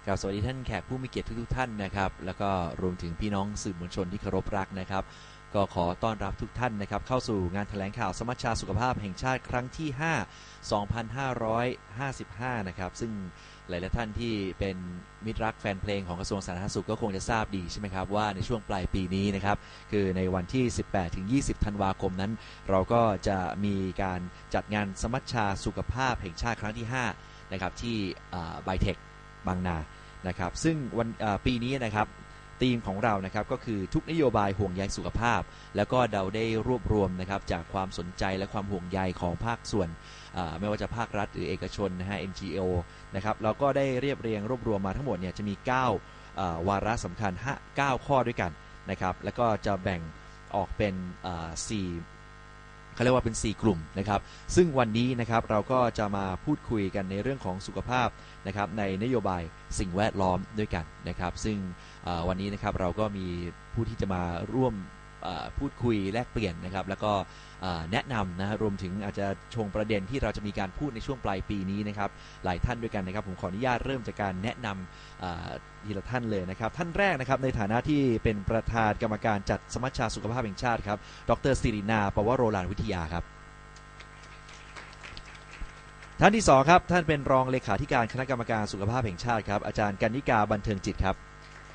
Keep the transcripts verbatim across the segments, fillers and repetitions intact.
ครับสวัสดีท่านแขกผู้มีเกียรติทุกๆท่านนะครับแล้วก็รวมถึงพี่น้องสื่อมวลชนที่เคารพรักนะครับก็ขอต้อนรับทุกท่านนะครับเข้าสู่งานแถลงข่าวสมัชชาสุขภาพแห่งชาติครั้งที่ห้า สองพันห้าร้อยห้าสิบห้านะครับซึ่งหลายๆท่านที่เป็นมิตรรักแฟนเพลงของกระทรวงสาธารณสุขก็คงจะทราบดีใช่ไหมครับว่าในช่วงปลายปีนี้นะครับคือในวันที่ สิบแปดถึงยี่สิบ ธันวาคมนั้นเราก็จะมีการจัดงานสมัชชาสุขภาพแห่งชาติครั้งที่ห้านะครับที่ไบเทคบางนานะครับซึ่งวันปีนี้นะครับธีมของเรานะครับก็คือทุกนโยบายห่วงใยสุขภาพแล้วก็เราได้รวบรวมนะครับจากความสนใจและความห่วงใยของภาคส่วนไม่ว่าจะภาครัฐหรือเอกชนนะฮะ เอ็น จี โอ นะครับเราก็ได้เรียบเรียงรวบรวมมาทั้งหมดเนี่ยจะมีเก้าวาระสำคัญเก้าข้อด้วยกันนะครับแล้วก็จะแบ่งออกเป็นสี่เขาเรียกว่าเป็นสี่กลุ่มนะครับซึ่งวันนี้นะครับเราก็จะมาพูดคุยกันในเรื่องของสุขภาพนะครับในนโยบายสิ่งแวดล้อมด้วยกันนะครับซึ่งวันนี้นะครับเราก็มีผู้ที่จะมาร่วมพูดคุยแลกเปลี่ยนนะครับแล้วก็แนะนำนะรวมถึงอาจจะชงประเด็นที่เราจะมีการพูดในช่วงปลายปีนี้นะครับหลายท่านด้วยกันนะครับผมขออนุญาตเริ่มจากการแนะนำทีละท่านเลยนะครับท่านแรกนะครับในฐานะที่เป็นประธานกรรมการจัดสมัชชาสุขภาพแห่งชาติครับดร.ศิรินาปวโรฬารวิทยาครับท่านที่สองครับท่านเป็นรองเลขาธิการคณะกรรมการสุขภาพแห่งชาติครับอาจารย์กนิกาบันเทิงจิตครับ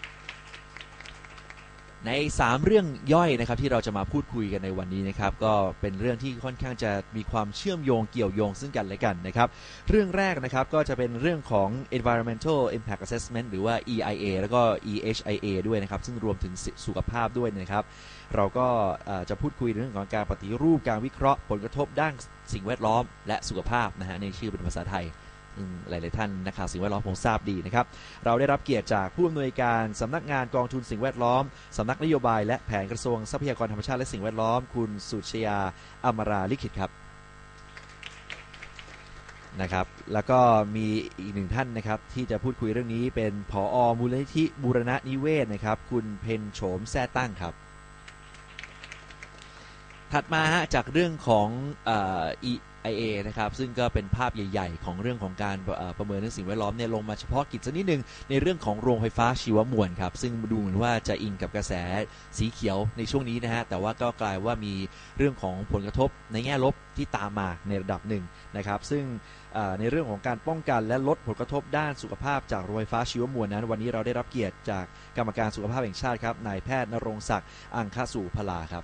ในสามเรื่องย่อยนะครับที่เราจะมาพูดคุยกันในวันนี้นะครับก็เป็นเรื่องที่ค่อนข้างจะมีความเชื่อมโยงเกี่ยวโยงซึ่งกันและกันนะครับเรื่องแรกนะครับก็จะเป็นเรื่องของ Environmental Impact Assessment หรือว่า อี ไอ เอ แล้วก็ อี เอช ไอ เอ ด้วยนะครับซึ่งรวมถึงสุขภาพด้วยนะครับเราก็จะพูดคุยเรื่องของการปฏิรูปการวิเคราะห์ผลกระทบด้านสิ่งแวดล้อมและสุขภาพนะฮะในชื่อเป็นภาษาไทยหลายๆท่านนักข่าวสิ่งแวดล้อมคงทราบดีนะครับเราได้รับเกียรติจากผู้อำนวยการสำนักงานกองทุนสิ่งแวดล้อมสำนักนโยบายและแผนกระทรวงทรัพยากรธรรมชาติและสิ่งแวดล้อมคุณสุชยาอมราลิขิตครับนะครับแล้วก็มีอีกหนึ่งท่านนะครับที่จะพูดคุยเรื่องนี้เป็นผอ.มูลนิธิบูรณนิเวศนะครับคุณเพ็ญโฉมแซ่ตั้งครับถัดมาฮะจากเรื่องของเอ่อ ไอ เอ นะครับซึ่งก็เป็นภาพใหญ่ๆของเรื่องของการประเมินเรื่องสิ่งแวดล้อมเนี่ยลงมาเฉพาะกิจสักนิดนึงในเรื่องของโรงไฟฟ้าชีวมวลครับซึ่งดูเหมือนว่าจะอิงกับกระแสสีเขียวในช่วงนี้นะฮะแต่ว่าก็กลายว่ามีเรื่องของผลกระทบในแง่ลบที่ตามมาในระดับหนึ่งนะครับซึ่งในเรื่องของการป้องกันและลดผลกระทบด้านสุขภาพจากโรงไฟฟ้าชีวมวลนั้นวันนี้เราได้รับเกียรติจากกรรมการสุขภาพแห่งชาติครับนายแพทย์ณรงค์ศักดิ์อังคสุพลาครับ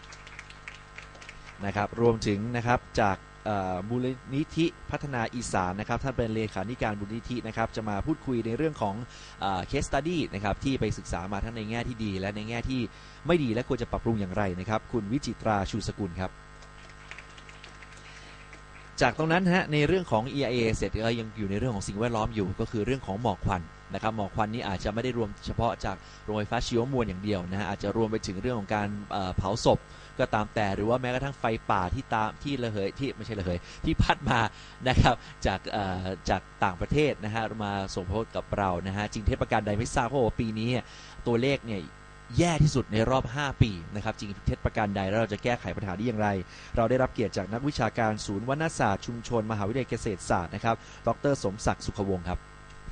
นะครับรวมถึงนะครับจากมูลนิธิพัฒนาอีสานนะครับท่านเป็นเลขาธิการมูลนิธินะครับจะมาพูดคุยในเรื่องของเคสสตัดดี้นะครับที่ไปศึกษามาทั้งในแง่ที่ดีและในแง่ที่ไม่ดีและควรจะปรับปรุงอย่างไรนะครับคุณวิจิตราชูสกุลครับจากตรงนั้นฮะในเรื่องของ อี ไอ เอ เสร็จก็ยังอยู่ในเรื่องของสิ่งแวดล้อมอยู่ก็คือเรื่องของหมอกควันนะครับหมอกควันนี้อาจจะไม่ได้รวมเฉพาะจากโรงไฟฟ้าชีวมวลอย่างเดียวนะฮะอาจจะรวมไปถึงเรื่องของการเผาศพก็ตามแต่หรือว่าแม้กระทั่งไฟป่าที่ตามที่ระเหยที่ไม่ใช่ระเหยที่พัดมานะครับจากจากต่างประเทศนะฮะมาส่งผลกับเรานะฮะจริงเทศประการใดไม่ทราบเพราะว่าปีนี้ตัวเลขเนี่ยแย่ที่สุดในรอบห้าปีนะครับจริงเทศประการใดแล้วเราจะแก้ไขปัญหาได้อย่างไรเราได้รับเกียรติจากนักวิชาการศูนย์วรรณศาสตร์ชุมชนมหาวิทยาลัยเกษตรศาสตร์นะครับดร.สมศักดิ์สุขวงศ์ครับ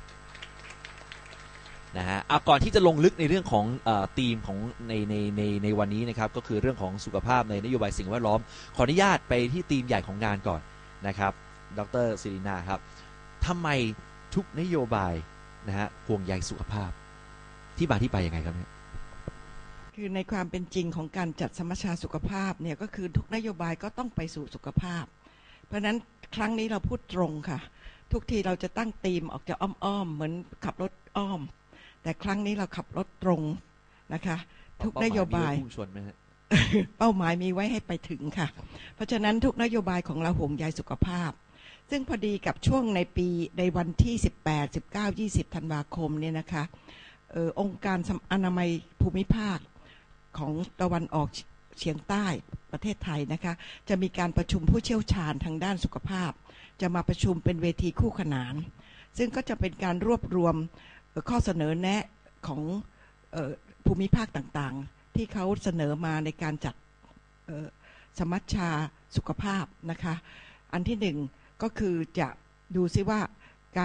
นะฮะเอาก่อนที่จะลงลึกในเรื่องของธีมของในในในในวันนี้นะครับก็คือเรื่องของสุขภาพในนโยบายสิ่งแวดล้อมขออนุญาตไปที่ธีมใหญ่ของงานก่อนนะครับดร.ศิรินาครับทำไมทุกนโยบายนะฮะห่วงใยสุขภาพที่มาที่ไปยังไงครับเนี่ยคือในความเป็นจริงของการจัดสมัชชาสุขภาพเนี่ยก็คือทุกนโยบายก็ต้องไปสู่สุขภาพเพราะฉะนั้นครั้งนี้เราพูดตรงค่ะทุกทีเราจะตั้งธีมออกจะอ้อมๆเหมือนขับรถอ้อมแต่ครั้งนี้เราขับรถตรงนะคะทุกนโยบายเป้าหมายมีไว้ให้ไปถึงค่ะเพราะฉะนั้นทุกนโยบายของเราห่วงใยสุขภาพซึ่งพอดีกับช่วงในปีในวันที่สิบแปด สิบเก้า ยี่สิบธันวาคมเนี่ยนะคะเอ่อองค์การอนามัยภูมิภาคของตะวันออกเฉียงใต้ประเทศไทยนะคะจะมีการประชุมผู้เชี่ยวชาญทางด้านสุขภาพจะมาประชุมเป็นเวทีคู่ขนานซึ่งก็จะเป็นการรวบรวมข้อเสนอแนะของเอ่อภูมิภาคต่างๆที่เขาเสนอมาในการจัดสมัชชาสุขภาพนะคะอันที่หนึ่งก็คือจะดูซิว่าการ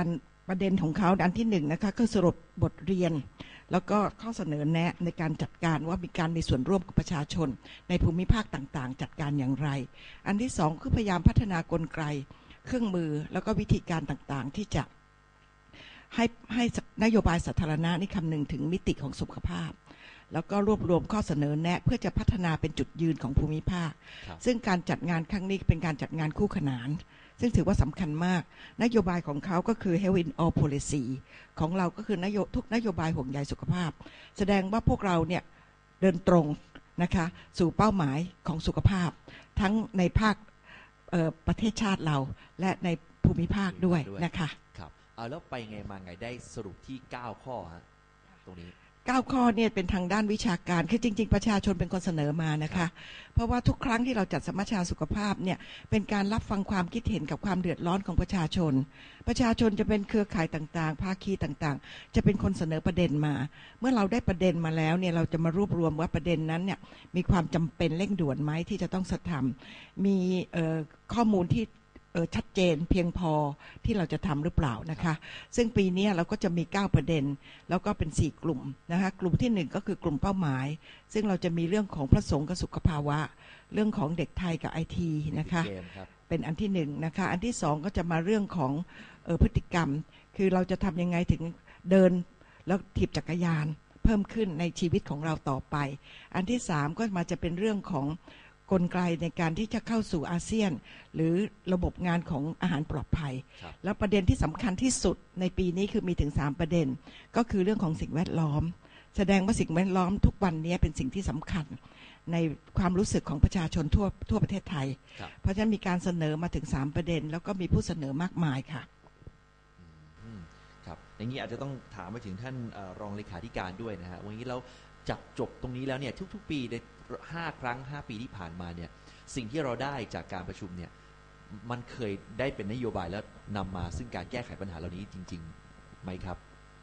ประเด็นของเขาอันที่หนึ่งนะคะก็สรุปบทเรียนแล้วก็ข้อเสนอแนะในการจัดการว่ามีการมีส่วนร่วมกับประชาชนในภูมิภาคต่างๆจัดการอย่างไรอันที่สองคือพยายามพัฒนากลไกเครื่องมือแล้วก็วิธีการต่างๆที่จะให้ให้นโยบายสาธารณะนี่คำนึงถึงมิติของสุขภาพแล้วก็รวบรวมข้อเสนอแนะเพื่อจะพัฒนาเป็นจุดยืนของภูมิภาคซึ่งการจัดงานครั้งนี้เป็นการจัดงานคู่ขนานซึ่งถือว่าสำคัญมากนโยบายของเขาก็คือ Health in All Policy ของเราก็คือนโยทุกนโยบายห่วงใยสุขภาพแสดงว่าพวกเราเนี่ยเดินตรงนะคะสู่เป้าหมายของสุขภาพทั้งในภาคประเทศชาติเราและในภูมิภาคด้วยนะคะครับเอาแล้วไปไงมาไงได้สรุปที่เก้าข้อฮะตรงนี้เก้าข้อเนี่ยเป็นทางด้านวิชาการคือจริงๆประชาชนเป็นคนเสนอมานะคะเพราะว่าทุกครั้งที่เราจัดสัมมนาสุขภาพเนี่ยเป็นการรับฟังความคิดเห็นกับความเดือดร้อนของประชาชนประชาชนจะเป็นเครือข่ายต่างๆภาคีต่างๆจะเป็นคนเสนอประเด็นมาเมื่อเราได้ประเด็นมาแล้วเนี่ยเราจะมารวบรวมว่าประเด็นนั้นเนี่ยมีความจำเป็นเร่งด่วนไหมที่จะต้องทำมีข้อมูลที่ชัดเจนเพียงพอที่เราจะทำหรือเปล่านะคะซึ่งปีนี้เราก็จะมีเก้าประเด็นแล้วก็เป็นสี่กลุ่มนะคะกลุ่มที่หนึ่งก็คือกลุ่มเป้าหมายซึ่งเราจะมีเรื่องของพระสงฆ์กับสุขภาวะเรื่องของเด็กไทยกับไอทีนะคะเป็นอันที่หนึ่งนะคะอันที่สองก็จะมาเรื่องของเอ่อพฤติกรรมคือเราจะทำยังไงถึงเดินแล้วถีบจักรยานเพิ่มขึ้นในชีวิตของเราต่อไปอันที่สามก็มาจะเป็นเรื่องของกลไกในการที่จะเข้าสู่อาเซียนหรือระบบงานของอาหารปลอดภัยแล้วประเด็นที่สำคัญที่สุดในปีนี้คือมีถึงสามประเด็นก็คือเรื่องของสิ่งแวดล้อมแสดงว่าสิ่งแวดล้อมทุกวันนี้เป็นสิ่งที่สำคัญในความรู้สึกของประชาชนทั่วทั่วประเทศไทยเพราะฉะนั้นมีการเสนอมาถึงสามประเด็นแล้วก็มีผู้เสนอมากมายค่ะครับอย่างนี้อาจจะต้องถามไปถึงท่านรองเลขาธิการด้วยนะฮะวันนี้เราจับจบตรงนี้แล้วเนี่ยทุกๆปีในห้าครั้งห้าปีที่ผ่านมาเนี่ยสิ่งที่เราได้จากการประชุมเนี่ยมันเคยได้เป็นนโยบายแล้วนำมาซึ่งการแก้ไขปัญหาเหล่านี้จริงๆไหมครับ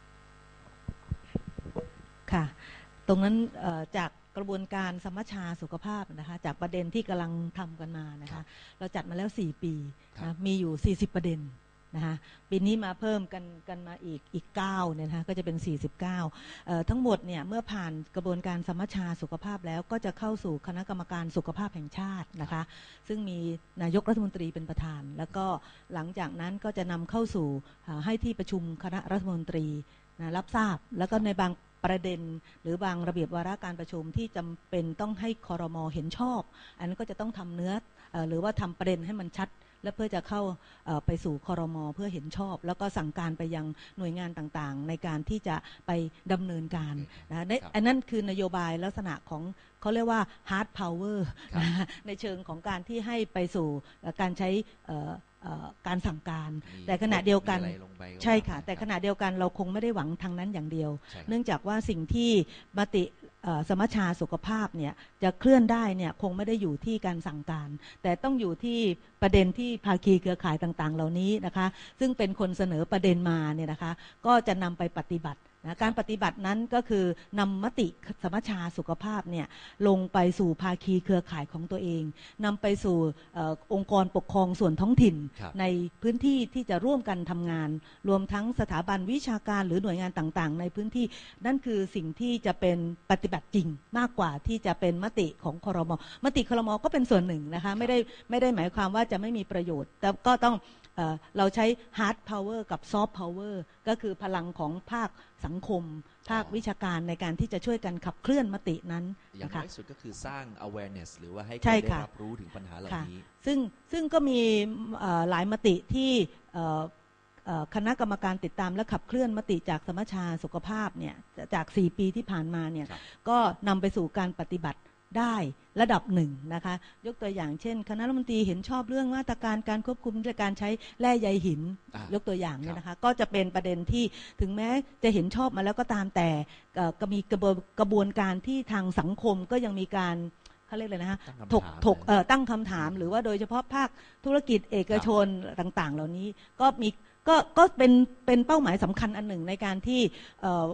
ค่ะตรงนั้นจากกระบวนการสัมมนาสุขภาพนะคะจากประเด็นที่กำลังทำกันมานะคะเราจัดมาแล้วสี่ปีนะมีอยู่สี่สิบประเด็นนะคะปีนี้มาเพิ่มกันกันมาอีกอีกเก้าเนี่ยนะคะก็จะเป็นสี่สิบเก้าเอ่อทั้งหมดเนี่ยเมื่อผ่านกระบวนการสัมมนาสุขภาพแล้วก็จะเข้าสู่คณะกรรมการสุขภาพแห่งชาตินะคะซึ่งมีนายกรัฐมนตรีเป็นประธานแล้วก็หลังจากนั้นก็จะนำเข้าสู่ให้ที่ประชุมคณะรัฐมนตรีนะรับทราบแล้วก็ในบางประเด็นหรือบางระเบียบวาระการประชุมที่จำเป็นต้องให้ครม.เห็นชอบอันนั้นก็จะต้องทำเนื้อหรือว่าทำประเด็นให้มันชัดและเพื่อจะเข้าไปสู่ครม.เพื่อเห็นชอบแล้วก็สั่งการไปยังหน่วยงานต่างๆในการที่จะไปดำเนินการนะอันนั้นคือนโยบายลักษณะของเขาเรียกว่า hard power นะในเชิงของการที่ให้ไปสู่การใช้การสั่งการแต่ขณะเดียวกันใช่ค่ะแต่ขณะเดียวกันเราคงไม่ได้หวังทางนั้นอย่างเดียวเนื่องจากว่าสิ่งที่มติสมัชชาสุขภาพเนี่ยจะเคลื่อนได้เนี่ยคงไม่ได้อยู่ที่การสั่งการแต่ต้องอยู่ที่ประเด็นที่ภาคีเครือข่ายต่างๆเหล่านี้นะคะซึ่งเป็นคนเสนอประเด็นมาเนี่ยนะคะก็จะนำไปปฏิบัตินะการปฏิบัตินั้นก็คือนำมติสมัชชาสุขภาพเนี่ยลงไปสู่ภาคีเครือข่ายของตัวเองนำไปสู่อองค์กรปกครองส่วนท้องถิ่นในพื้นที่ที่จะร่วมกันทำงานรวมทั้งสถาบันวิชาการหรือหน่วยงานต่างๆในพื้นที่นั่นคือสิ่งที่จะเป็นปฏิบัติจริงมากกว่าที่จะเป็นมติของครม.มติครม.ก็เป็นส่วนหนึ่งนะคะไม่ได้ไม่ได้หมายความว่าจะไม่มีประโยชน์แต่ก็ต้องเอ่อเราใช้ hard power กับ soft power ก็คือพลังของภาคสังคมภาควิชาการในการที่จะช่วยกันขับเคลื่อนมตินั้นอย่างน้อยสุดก็คือสร้าง awareness หรือว่าให้คนได้รับรู้ถึงปัญหาเหล่านี้ซึ่งซึ่งก็มีหลายมติที่คณะกรรมการติดตามและขับเคลื่อนมติจากสมัชชาสุขภาพเนี่ยจากสี่ปีที่ผ่านมาเนี่ยก็นำไปสู่การปฏิบัติได้ระดับหนึ่งนะคะยกตัวอย่างเช่นคณะรัฐมนตรีเห็นชอบเรื่องมาตรการการควบคุมการใช้แร่ใยหินยกตัวอย่างเนี่ยนะคะก็จะเป็นประเด็นที่ถึงแม้จะเห็นชอบมาแล้วก็ตามแต่ก็มีกระบวนการที่ทางสังคมก็ยังมีการเขาเรียกเลยนะฮะถกถกตั้งคำถามหรือว่าโดยเฉพาะภาคธุรกิจเอกชนต่างๆเหล่านี้ก็มีก็ก็เป็นเป็นเป้าหมายสำคัญอันหนึ่งในการที่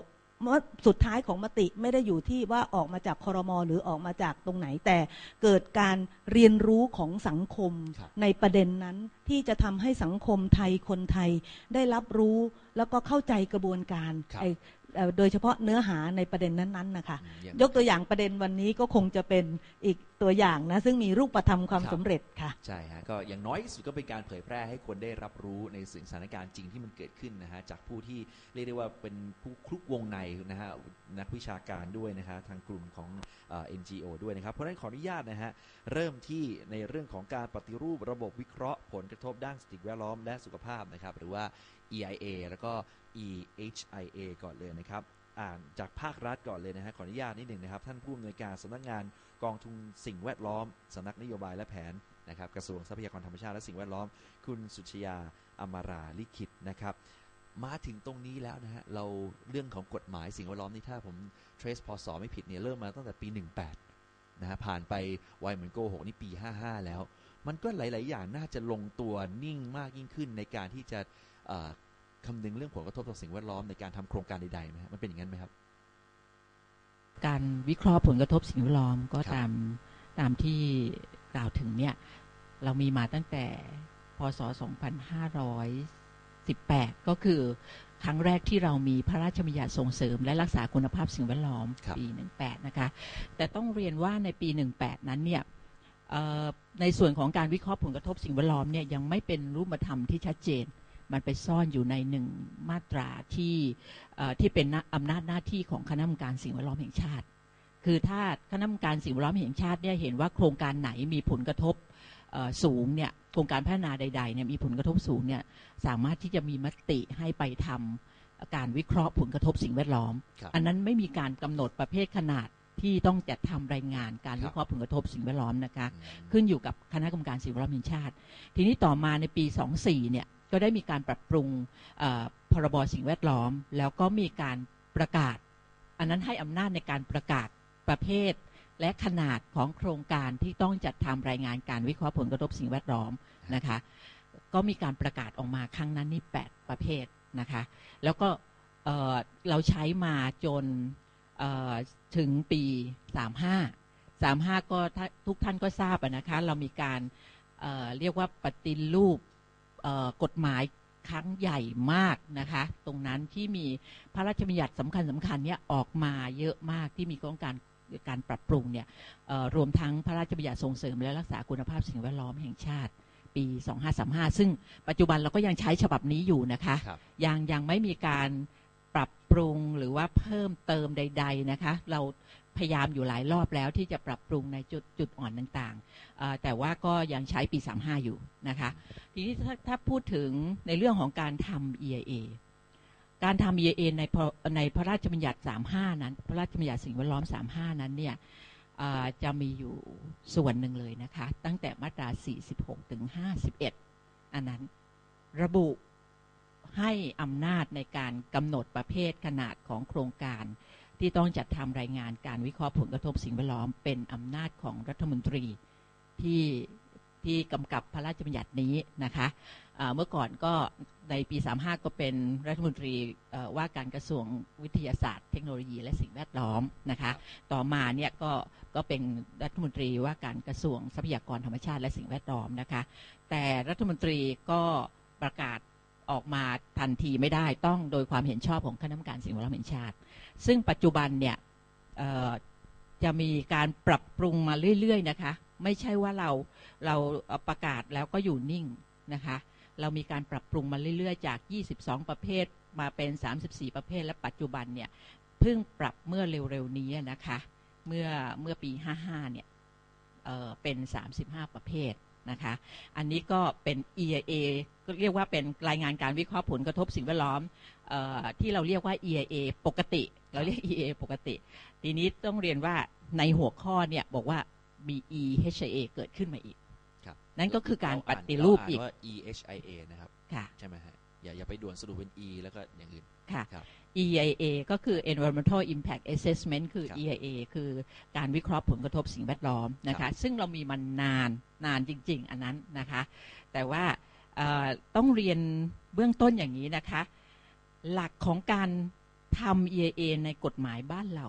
สุดท้ายของมติไม่ได้อยู่ที่ว่าออกมาจากครม.หรือออกมาจากตรงไหนแต่เกิดการเรียนรู้ของสังคมในประเด็นนั้นที่จะทำให้สังคมไทยคนไทยได้รับรู้แล้วก็เข้าใจกระบวนการโดยเฉพาะเนื้อหาในประเด็นนั้นๆนะคะยกตัวอย่างประเด็นวันนี้ก็คงจะเป็นอีกตัวอย่างนะซึ่งมีรูปธรรมความสำเร็จค่ะใช่ฮะก็อย่างน้อยที่สุดก็เป็นการเผยแพร่ให้คนได้รับรู้ในสถานการณ์จริงที่มันเกิดขึ้นนะฮะจากผู้ที่เรียกได้ว่าเป็นผู้คลุกวงในนะฮะนักวิชาการด้วยนะฮะทางกลุ่มของเอ็น จี โอ ด้วยนะครับเพราะฉะนั้นขออนุญาตนะฮะเริ่มที่ในเรื่องของการปฏิรูประบบวิเคราะห์ผลกระทบด้านสิ่งแวดล้อมและสุขภาพนะครับหรือว่า อี ไอ เอ แล้วก็ อี เอช ไอ เอ ก่อนเลยนะครับอ่านจากภาครัฐก่อนเลยนะฮะขออนุญาตนิดหนึ่งนะครับท่านผู้อำนวยการสำนักงานกองทุนสิ่งแวดล้อมสำนักนโยบายและแผนนะครับกระทรวงทรัพยากรธรรมชาติและสิ่งแวดล้อมคุณสุชยาอมราลิขิตนะครับมาถึงตรงนี้แล้วนะฮะเราเรื่องของกฎหมายสิ่งแวดล้อมนี่ถ้าผม trace พศไม่ผิดเนี่ยเริ่มมาตั้งแต่ปีหนึ่งแปดนะฮะผ่านไปไวเหมือนโกหกนี่ปีห้าห้าแล้วมันก็หลายๆอย่างน่าจะลงตัวนิ่งมากยิ่งขึ้นในการที่จะคำนึงเรื่องผลกระทบต่อสิ่งแวดล้อมในการทำโครงการใดๆไหมมันเป็นอย่างนั้นไหมครับการวิเคราะห์ผลกระทบสิ่งแวดล้อมก็ตามตามที่กล่าวถึงเนี่ยเรามีมาตั้งแต่พ.ศ. สองพันห้าร้อยสิบแปดก็คือครั้งแรกที่เรามีพระราชบัญญัติส่งเสริมและรักษาคุณภาพสิ่งแวดล้อมปีหนึ่งแปดนะคะแต่ต้องเรียนว่าในปีหนึ่งแปดนั้นเนี่ยในส่วนของการวิเคราะห์ผลกระทบสิ่งแวดล้อมเนี่ยยังไม่เป็นรูปธรรมที่ชัดเจนมันไปซ่อนอยู่ในหนึ่งมาตราที่ที่เป็นอำนาจหน้าที่ของคณะกรรมการสิ่งแวดล้อมแห่งชาติคือถ้าคณะกรรมการสิ่งแวดล้อมแห่งชาติเนี่ยเห็นว่าโครงการไหนมีผลกระทบสูงเนี่ยโครงการพัฒนาใดๆเนี่ยมีผลกระทบสูงเนี่ยสามารถที่จะมีมติให้ไปทำการวิเคราะห์ผลกระทบสิ่งแวดล้อมอันนั้นไม่มีการกำหนดประเภทขนาดที่ต้องจัดทำรายงานการวิเคราะห์ผลกระทบสิ่งแวดล้อมนะคะขึ้นอยู่กับคณะกรรมการสิ่งแวดล้อมแห่งชาติทีนี้ต่อมาในปีสองพันสี่เนี่ยก็ได้มีการปรับปรุงพรบสิ่งแวดล้อมแล้วก็มีการประกาศอันนั้นให้อำนาจในการประกาศประเภทและขนาดของโครงการที่ต้องจัดทำรายงานการวิเคราะห์ผลกระทบสิ่งแวดล้อมนะคะก็มีการประกาศออกมาครั้งนั้นนี่แปดประเภทนะคะแล้วก็เอ่อเราใช้มาจนเอ่อถึงปีสามสิบห้า สามสิบห้าก็ทุกท่านก็ทราบนะคะเรามีการเอ่อเรียกว่าปฏิรูปกฎหมายครั้งใหญ่มากนะคะตรงนั้นที่มีพระราชบัญญัติสำคัญสำคัญเนี่ยออกมาเยอะมากที่มีโครงการการปรับปรุงเนี่ยรวมทั้งพระราชบัญญัติส่งเสริมและรักษาคุณภาพสิ่งแวดล้อมแห่งชาติปีสองพันห้าร้อยสามสิบห้าซึ่งปัจจุบันเราก็ยังใช้ฉบับนี้อยู่นะคะยังยังไม่มีการปรับปรุงหรือว่าเพิ่มเติมใดๆนะคะเราพยายามอยู่หลายรอบแล้วที่จะปรับปรุงในจุดจุดอ่อนต่างๆแต่ว่าก็ยังใช้ปีสามสิบห้าอยู่นะคะทีนี้ถ้าถ้าพูดถึงในเรื่องของการทำ อี ไอ เอ การทำ อี ไอ เอ ในในพระราชบัญญัติสามสิบห้านั้นพระราชบัญญัติสิ่งแวดล้อมสามสิบห้านั้นเนี่ยจะมีอยู่ส่วนหนึ่งเลยนะคะตั้งแต่มาตราสี่สิบหกถึงห้าสิบเอ็ดอันนั้นระบุให้อำนาจในการกำหนดประเภทขนาดของโครงการที่ต้องจัดทำรายงานการวิเคราะห์ผลกระทบสิ่งแวดล้อมเป็นอำนาจของรัฐมนตรีที่ที่กำกับพระราชบัญญัตินี้นะคะเมื่อก่อนก็ในปีสามสิบห้าก็เป็นรัฐมนตรีว่าการกระทรวงวิทยาศาสตร์เทคโนโลยีและสิ่งแวดล้อมนะคะต่อมาเนี่ยก็ก็เป็นรัฐมนตรีว่าการกระทรวงทรัพยากรธรรมชาติและสิ่งแวดล้อมนะคะแต่รัฐมนตรีก็ประกาศออกมาทันทีไม่ได้ต้องโดยความเห็นชอบของคณะกรรมการสิ่งแวดล้อมแห่งชาติซึ่งปัจจุบันเนี่ยจะมีการปรับปรุงมาเรื่อยๆนะคะไม่ใช่ว่าเราเราประกาศแล้วก็อยู่นิ่งนะคะเรามีการปรับปรุงมาเรื่อยๆจากยี่สิบสองประเภทมาเป็นสามสิบสี่ประเภทและปัจจุบันเนี่ยเพิ่งปรับเมื่อเร็วๆนี้นะคะเมื่อเมื่อปีห้าสิบห้าเนี่ย เอ่อเป็นสามสิบห้าประเภทนะคะอันนี้ก็เป็น อี ไอ เอ ก็เรียกว่าเป็นรายงานการวิเคราะห์ผลกระทบสิ่งแวดล้อมเอ่อที่เราเรียกว่า อี ไอ เอ ปกติเราเรียก อี ไอ เอ ปกติทีนี้ต้องเรียนว่าในหัวข้อเนี่ยบอกว่ามี อี เอช ไอ เอ เกิดขึ้นมาอีกนั่นก็คือการปฏิรูปอีกว่า อี เอช ไอ เอ นะครับใช่ไหมฮะอย่าอย่าไปด่วนสรุปเป็น E แล้วก็อย่างอื่นค่ะ อี ไอ เอ ก็คือ Environmental Impact Assessment คือ อี ไอ เอ คือการวิเคราะห์ผลกระทบสิ่งแวดล้อมนะคะซึ่งเรามีมานานนานจริงๆอันนั้นนะคะแต่ว่าต้องเรียนเบื้องต้นอย่างนี้นะคะหลักของการทำ อี เอ เอ ในกฎหมายบ้านเรา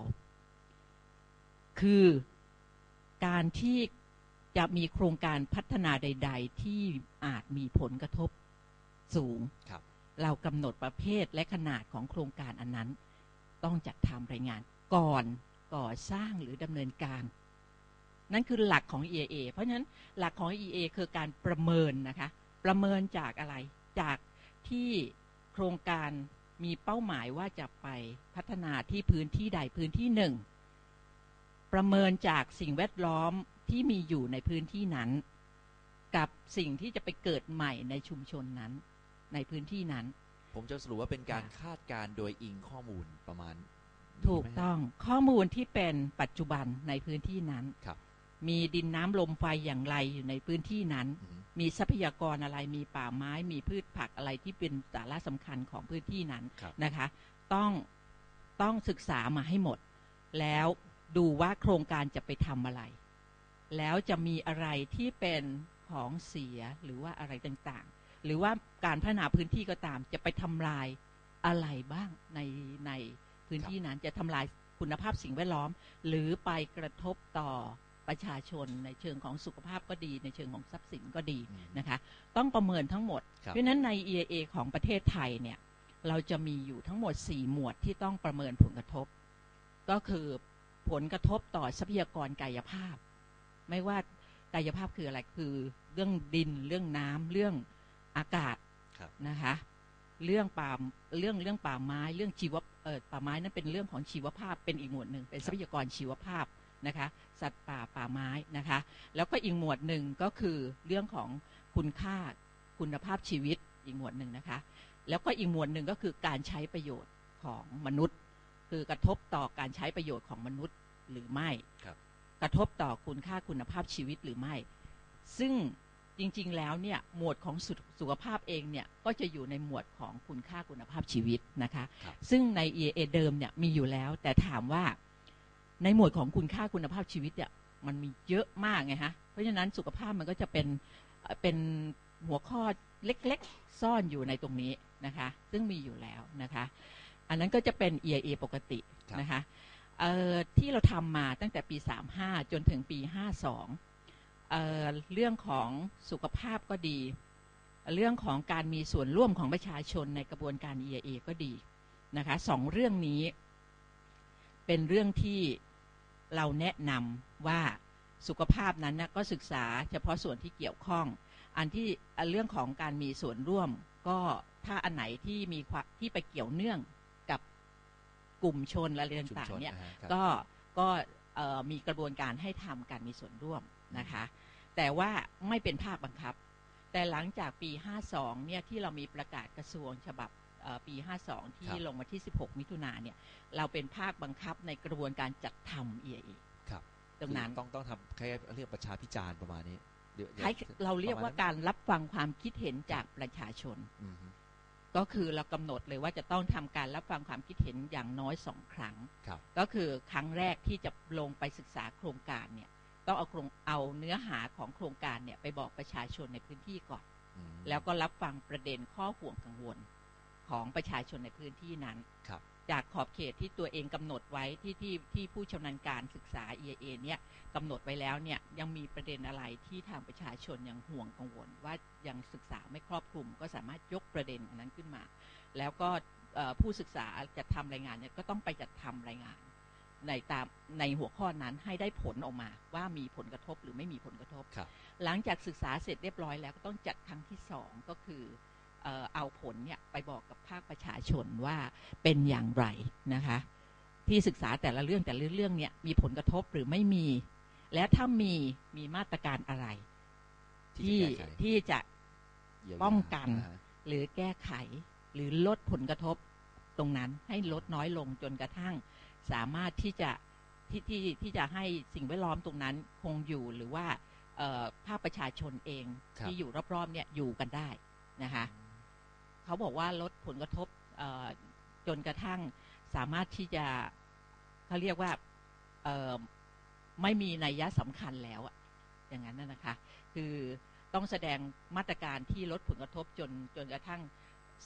คือการที่จะมีโครงการพัฒนาใดๆที่อาจมีผลกระทบสูงเรากำหนดประเภทและขนาดของโครงการอันนั้นต้องจัดทำรายงานก่อนก่อสร้างหรือดำเนินการนั่นคือหลักของ อี เอ เอ เพราะฉะนั้นหลักของ อี เอ เอ คือการประเมินนะคะประเมินจากอะไรจากที่โครงการมีเป้าหมายว่าจะไปพัฒนาที่พื้นที่ใดพื้นที่หนึ่งประเมินจากสิ่งแวดล้อมที่มีอยู่ในพื้นที่นั้นกับสิ่งที่จะไปเกิดใหม่ในชุมชนนั้นในพื้นที่นั้นผมจะสรุปว่าเป็นการคาดการณ์โดยอิงข้อมูลประมาณถูกต้องข้อมูลที่เป็นปัจจุบันในพื้นที่นั้นมีดินน้ำลมไฟอย่างไรอยู่ในพื้นที่นั้นมีทรัพยากรอะไรมีป่าไม้มีพืชผักอะไรที่เป็นสาระสำคัญของพื้นที่นั้นนะคะต้องต้องศึกษามาให้หมดแล้วดูว่าโครงการจะไปทำอะไรแล้วจะมีอะไรที่เป็นของเสียหรือว่าอะไรต่างๆหรือว่าการพัฒนาพื้นที่ก็ตามจะไปทำลายอะไรบ้างในในพื้นที่นั้นจะทำลายคุณภาพสิ่งแวดล้อมหรือไปกระทบต่อประชาชนในเชิงของสุขภาพก็ดีในเชิงของทรัพย์สินก็ดีนะคะต้องประเมินทั้งหมดเพราะฉะนั้นใน อี เอ เอ ของประเทศไทยเนี่ยเราจะมีอยู่ทั้งหมดสี่หมวดที่ต้องประเมินผลกระทบก็คือผลกระทบต่อทรัพยากรกายภาพไม่ว่ากายภาพคืออะไรคือเรื่องดินเรื่องน้ำเรื่องอากาศนะคะเรื่องป่าเรื่องเรื่องป่าไม้เรื่องชีวเอ่อป่าไม้นั้นเป็นเรื่องของชีวภาพเป็นอีกหมวดหนึ่งเป็นทรัพยากรชีวภาพนะคะสัตว์ป่าป่าไม้นะคะแล้วก็อีกหมวดหนึ่งก็คือเรื่องของคุณค่าคุณภาพชีวิตอีกหมวดหนึ่งนะคะแล้วก็อีกหมวดหนึ่งก็คือการใช้ประโยชน์ของมนุษย์คือกระทบต่อการใช้ประโยชน์ของมนุษย์หรือไม่กระทบต่อคุณค่าคุณภาพชีวิตหรือไม่ซึ่งจริงๆแล้วเนี่ยหมวดของสุขภาพเองเนี่ยก็จะอยู่ในหมวดของคุณค่าคุณภาพชีวิตนะคะซึ่งใน อี เอ เอ เดิมเนี่ยมีอยู่แล้วแต่ถามว่าในหมวดของคุณค่าคุณภาพชีวิตเนี่ยมันมีเยอะมากไงฮะเพราะฉะนั้นสุขภาพมันก็จะเป็นเป็นหัวข้อเล็กๆซ่อนอยู่ในตรงนี้นะคะซึ่งมีอยู่แล้วนะคะอันนั้นก็จะเป็น อี เอ เอ ปกตินะคะเอ่อที่เราทำมาตั้งแต่ปีสามสิบห้าจนถึงปีห้าสิบสองเอ่อเรื่องของสุขภาพก็ดีเรื่องของการมีส่วนร่วมของประชาชนในกระบวนการ อี เอ เอ ก็ดีนะคะสองเรื่องนี้เป็นเรื่องที่เราแนะนำว่าสุขภาพนั้นนะก็ศึกษาเฉพาะส่วนที่เกี่ยวข้องอันที่เรื่องของการมีส่วนร่วมก็ถ้าอันไหนที่มีที่ไปเกี่ยวเนื่องกับกลุ่มชนอะไรต่างๆเนี่ยก็ก็มีกระบวนการให้ทำการมีส่วนร่วมนะคะแต่ว่าไม่เป็นภาคบังคับแต่หลังจากปีห้าสิบสองเนี่ยที่เรามีประกาศกระทรวงฉบับปีห้าสิบสองที่ลงมาที่สิบหกมิถุนายนเนี่ยเราเป็นภาคบังคับในกระบวนการจัดทำ อี เอ เอครับตรงนั้นต้องต้องทำแค่เรียกประชาพิจารณ์ประมาณนี้เราเรียกว่าการรับฟังความคิดเห็นจากประชาชนก็คือเรากำหนดเลยว่าจะต้องทำการรับฟังความคิดเห็นอย่างน้อยสองครั้งก็คือครั้งแรกที่จะลงไปศึกษาโครงการเนี่ยต้องเอาเอาเนื้อหาของโครงการเนี่ยไปบอกประชาชนในพื้นที่ก่อนแล้วก็รับฟังประเด็นข้อห่วงกังวลของประชาชนในพื้นที่นั้นจากขอบเขตที่ตัวเองกำหนดไว้ที่ที่ที่ผู้ชำนาญการศึกษา อี เอ เอ เนี่ยกำหนดไว้แล้วเนี่ยยังมีประเด็นอะไรที่ทางประชาชนยังห่วงกังวลว่ายังศึกษาไม่ครอบคลุมก็สามารถยกประเด็นอันนั้นขึ้นมาแล้วก็ผู้ศึกษาจะทำรายงานเนี่ยก็ต้องไปจัดทำรายงานในตามในหัวข้อนั้นให้ได้ผลออกมาว่ามีผลกระทบหรือไม่มีผลกระทบหลังจากศึกษาเสร็จเรียบร้อยแล้วก็ต้องจัดครั้งที่สองก็คือเอ่อเอาผลเนี่ยไปบอกกับภาคประชาชนว่าเป็นอย่างไรนะคะที่ศึกษาแต่ละเรื่องแต่ละเรื่องเนี่ยมีผลกระทบหรือไม่มีและถ้ามีมีมาตรการอะไรที่ที่จะป้องกันหรือแก้ไขหรือลดผลกระทบตรงนั้นให้ลดน้อยลงจนกระทั่งสามารถที่จะที่ที่ที่จะให้สิ่งแวดล้อมตรงนั้นคงอยู่หรือว่าภาคประชาชนเองที่อยู่รอบๆเนี่ยอยู่กันได้นะคะเขาบอกว่าลดผลกระทบจนกระทั่งสามารถที่จะเขาเรียกว่าไม่มีนัยสำคัญแล้วอย่างนั้นนะคะคือต้องแสดงมาตรการที่ลดผลกระทบจนจนกระทั่ง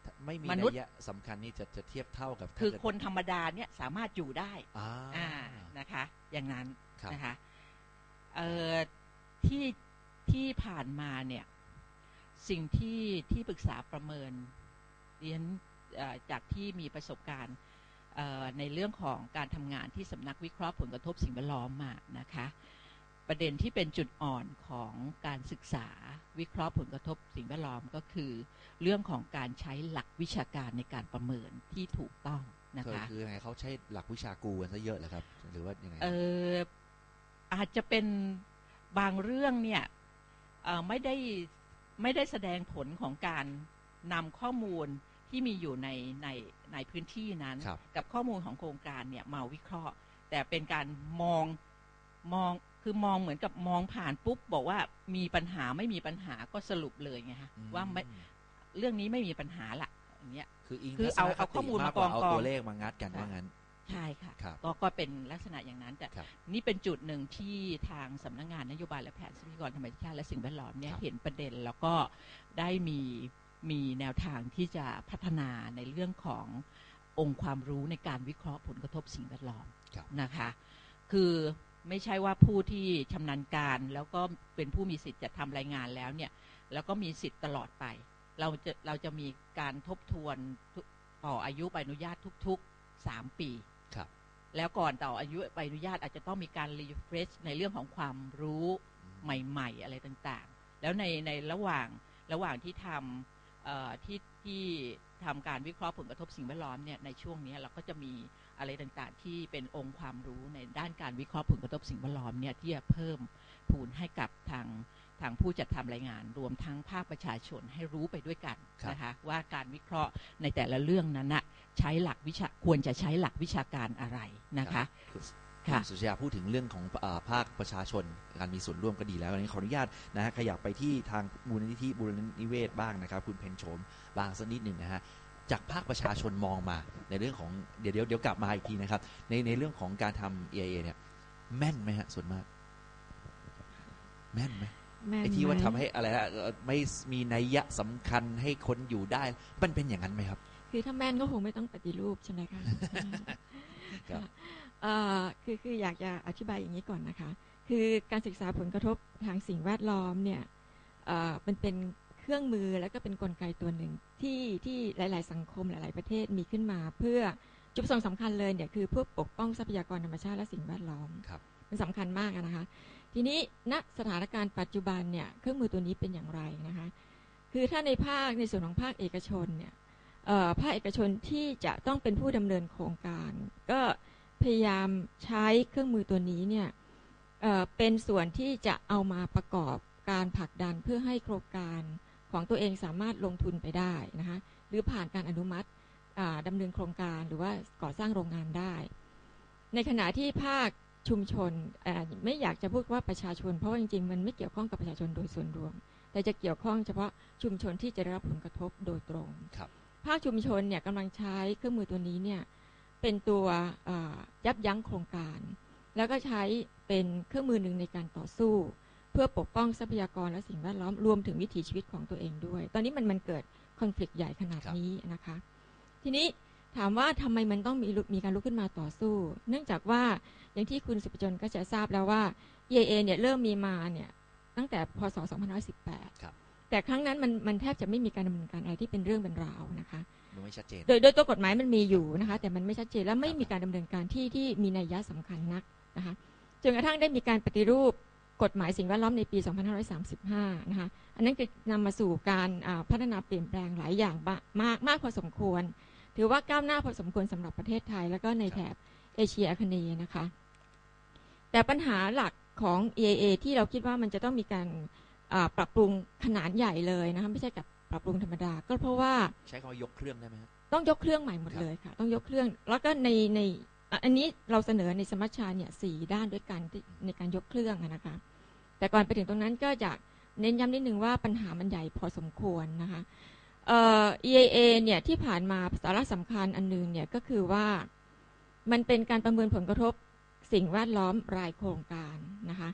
ไม่มีมนันุษย์ยสำคัญนี่จะจะเทียบเท่ากับคือถ้าเกิดคนธรรมดาเนี่ยสามารถอยู่ได้อ่าอ่านะคะอย่างนั้นครับนะคะเอ่อที่ที่ผ่านมาเนี่ยสิ่งที่ที่ปรึกษาประเมินเรียนเอ่อจากที่มีประสบการณ์เอ่อในเรื่องของการทำงานที่สำนักวิเคราะห์ผลกระทบสิ่งแวดล้อมมานะคะประเด็นที่เป็นจุดอ่อนของการศึกษาวิเคราะห์ผลกระทบสิ่งแวดล้อมก็คือเรื่องของการใช้หลักวิชาการในการประเมินที่ถูกต้องนะคือคะคือยังไงเขาใช้หลักวิชากูกันซะเยอะเหรอครับ หรือว่ายังไงเอออาจจะเป็นบางเรื่องเนี่ยเอ่อไม่ได้ไม่ได้แสดงผลของการนำข้อมูลที่มีอยู่ในในในพื้นที่นั้นครับกับข้อมูลของโครงการเนี่ยมาวิเคราะห์ แต่เป็นการมองมองคือมองเหมือนกับมองผ่านปุ๊บบอกว่ามีปัญหาไม่มีปัญหาก็สรุปเลยไงฮะอืมว่าไม่เรื่องนี้ไม่มีปัญหาละอย่างเงี้ยคืออิงคือทัศเอานคเอาติข้อมูลมากกว่าเอามากองๆตัวเลขมางัดกันว่างั้นใช่ค่ะครับก็ก็เป็นลักษณะอย่างนั้นแต่ครับนี่เป็นจุดหนึ่งที่ทางสำนักงานนโยบายและแผนทรัพยากรธรรมชาติและสิ่งแวดล้อมเนี่ยครับเห็นประเด็นแล้วก็ได้มีมีแนวทางที่จะพัฒนาในเรื่องขององค์ความรู้ในการวิเคราะห์ผลกระทบสิ่งแวดล้อมครับนะคะ คือไม่ใช่ว่าผู้ที่ชำนาญการแล้วก็เป็นผู้มีสิทธิ์จะทำรายงานแล้วเนี่ยแล้วก็มีสิทธิ์ตลอดไป เราจะเราจะมีการทบทวนต่ออายุใบอนุญาตทุกๆสามปีครับแล้วก่อนต่ออายุใบอนุญาตอาจจะต้องมีการรีเฟรชในเรื่องของความรู้ใหม่ๆอะไรต่างๆแล้วในในระหว่างระหว่างที่ทำเอ่อที่ที่ทำการวิเคราะห์ผลกระทบสิ่งแวดล้อมเนี่ยในช่วงนี้เราก็จะมีอะไรต่างๆที่เป็นองค์ความรู้ในด้านการวิเคราะห์ผลกระทบสิ่งแวดล้อมเนี่ยที่จะเพิ่มพูนให้กับทางทางผู้จัดทำรายงานรวมทั้งภาคประชาชนให้รู้ไปด้วยกันนะคะว่าการวิเคราะห์ในแต่ละเรื่องนั้นนะใช้หลักวิชาควรจะใช้หลักวิชาการอะไรนะคะคุณค่ะสุชยาพูดถึงเรื่องของเอ่อภาคประชาชนการมีส่วนร่วมก็ดีแล้วอันนี้ขออนุญาตนะฮะขยับไปที่ทางมูลนิธิบูรณนิเวศบ้างนะครับคุณเพ็ญโฉมบางสักนิดหนึ่งนะฮะจากภาคประชาชนมองมาในเรื่องของเดี๋ยวเดี๋ยวเดี๋ยวกลับมาอีกทีนะครับในในเรื่องของการทำ อี ไอ เอ เนี่ยแม่นไหมฮะส่วนมากแม่นไหมแม่นไอ้ที่ว่าไหมทำให้อะไรฮะเอ่อไม่มีนัยยะสำคัญให้คนอยู่ได้มันเป็นอย่างนั้นไหมครับคือถ้าแม่นก็คงไม่ต้องปฏิรูปใช่ไหมคะครับเอ่อคือคืออยากจะอธิบายอย่างนี้ก่อนนะคะ คือการศึกษาผลกระทบทางสิ่งแวดล้อมเนี่ยเอ่อมันเป็นเครื่องมือแล้วก็เป็นกลไกตัวหนึ่งที่ที่หลาย ๆ สังคมหลาย ๆ ประเทศมีขึ้นมา เพื่อจุดประสงค์สำคัญเลยเนี่ยคือเพื่อปกป้องทรัพยากรธรรมชาติและสิ่งแวดล้อมครับมันสำคัญมากนะคะทีนี้ณสถานการณ์ปัจจุบันเนี่ยเครื่องมือตัวนี้เป็นอย่างไรนะคะคือถ้าในภาคในส่วนของภาคเอกชนเนี่ยภาคเอกชนที่จะต้องเป็นผู้ดำเนินโครงการก็พยายามใช้เครื่องมือตัวนี้เนี่ยเอ่อเป็นส่วนที่จะเอามาประกอบการผลักดันเพื่อให้โครงการของตัวเองสามารถลงทุนไปได้นะคะหรือผ่านการอนุมัติดำเนินโครงการหรือว่าก่อสร้างโรงงานได้ในขณะที่ภาคชุมชนไม่อยากจะพูดว่าประชาชนเพราะว่าจริงๆมันไม่เกี่ยวข้องกับประชาชนโดยส่วนรวมแต่จะเกี่ยวข้องเฉพาะชุมชนที่จะได้รับผลกระทบโดยตรงภาคชุมชนเนี่ยกำลังใช้เครื่องมือตัวนี้เนี่ยเป็นตัวยับยั้งโครงการแล้วก็ใช้เป็นเครื่องมือหนึ่งในการต่อสู้เพื่อปกป้องทรัพยากรและสิ่งแวดล้อมรวมถึงวิถีชีวิตของตัวเองด้วยตอนนี้มันมันเกิดคอนฟ lict ใหญ่ขนาดนี้นะคะทีนี้ถามว่าทำไมมันต้องมีมีการลุกขึ้นมาต่อสู้เนื่องจากว่าอย่างที่คุณสุปจนก็จะทราบแล้วว่า อี ไอ เอ เนี่ยเริ่มมีมาเนี่ยตั้งแต่พ.ศ. สองพันห้าร้อยสิบแปด แต่ครั้งนั้นมันมันแทบจะไม่มีการดำเนินการอะไรที่เป็นเรื่องเป็นราวนะคะไม่ชัดเจนโดยโดยตัวกฎหมายมันมีอยู่นะคะแต่มันไม่ชัดเจนและไม่มีการดำเนินการที่ที่มีนัยยะสำคัญนักนะคะจนกระทั่งได้มีการปฏิรูปกฎหมายสิ่งแวดล้อมในปี สองพันห้าร้อยสามสิบห้า นะคะอันนั้นคือนำมาสู่การพัฒนาเปลี่ยนแปลงหลายอย่างมากมากพอสมควรถือว่าก้าวหน้าพอสมควรสำหรับประเทศไทยแล้วก็ในแถบเอเชียอาคเนย์นะคะแต่ปัญหาหลักของ อี ไอ เอ ที่เราคิดว่ามันจะต้องมีการปรับปรุงขนาดใหญ่เลยนะคะไม่ใช่กับปรับปรุงธรรมดาก็เพราะว่าใช้คำว่ายกเครื่องได้ไหมครับต้องยกเครื่องใหม่หมดเลยค่ะต้องยกเครื่องแล้วก็ในในอันนี้เราเสนอในสมัชชาเนี่ยสี่ด้านด้วยกันในการยกเครื่องนะคะแต่ก่อนไปถึงตรงนั้นก็อยากเน้นย้ำนิดนึงว่าปัญหามันใหญ่พอสมควรนะคะเอ่อ อี ไอ เอ เนี่ยที่ผ่านมาสาระสำคัญอันนึงเนี่ยก็คือว่ามันเป็นการประเมินผลกระทบสิ่งแวดล้อมรายโครงการนะคะค